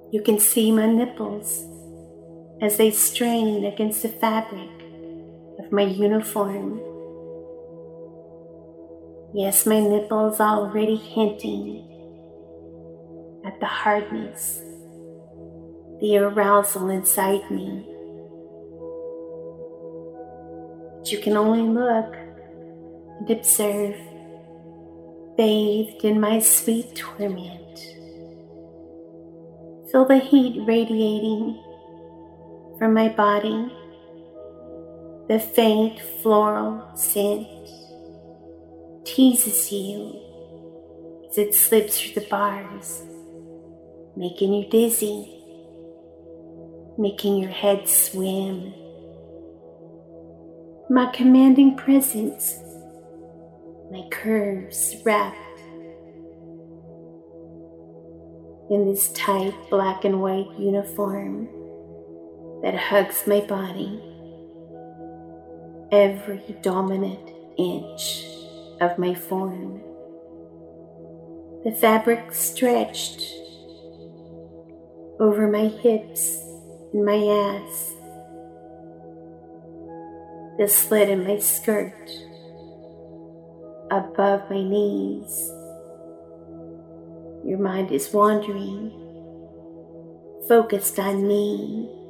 You can see my nipples as they strain against the fabric of my uniform. Yes, my nipples already hinting at the hardness, the arousal inside me. But you can only look and observe, bathed in my sweet torment. Feel the heat radiating from my body, the faint floral scent teases you as it slips through the bars, making you dizzy, making your head swim. My commanding presence, my curves wrapped in this tight black and white uniform that hugs my body, every dominant inch of my form. The fabric stretched over my hips and my ass, the slit in my skirt above my knees. Your mind is wandering, focused on me,